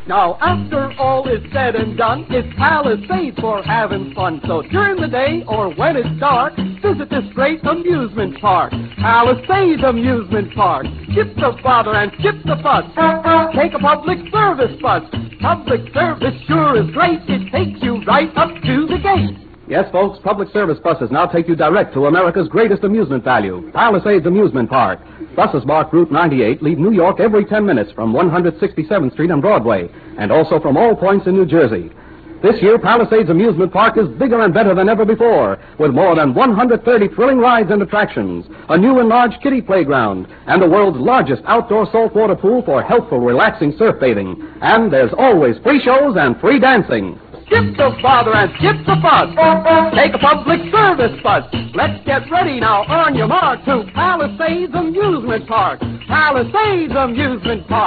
Now, after all is said and done, it's Palisades for having fun. So during the day or when it's dark, visit this great amusement park. Palisades Amusement Park. Skip the bother and skip the fuss. Take a public service bus. Public service sure is great. It takes you right up to the gate. Yes, folks, public service buses now take you direct to America's greatest amusement value, Palisades Amusement Park. Buses marked Route 98 leave New York every 10 minutes from 167th Street and Broadway, and also from all points in New Jersey. This year, Palisades Amusement Park is bigger and better than ever before, with more than 130 thrilling rides and attractions, a new enlarged kiddie playground, and the world's largest outdoor saltwater pool for healthful, relaxing surf bathing. And there's always free shows and free dancing. Skip the bother and skip the fuss. Take a public service bus. Let's get ready now on your mark to Palisades Amusement Park. Palisades Amusement Park.